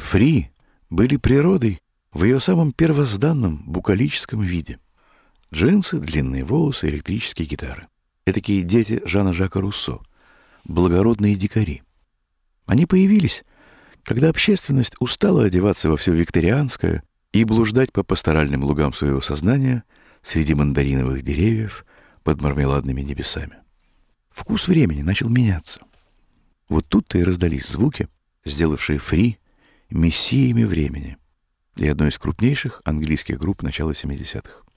Фри были природой в ее самом первозданном букалическом виде. Джинсы, длинные волосы, электрические гитары. Этакие дети Жана-Жака Руссо, благородные дикари. Они появились, когда общественность устала одеваться во все викторианское и блуждать по пасторальным лугам своего сознания среди мандариновых деревьев под мармеладными небесами. Вкус времени начал меняться. Вот тут-то и раздались звуки, сделавшие Фри мессиями времени и одной из крупнейших английских групп начала 70-х.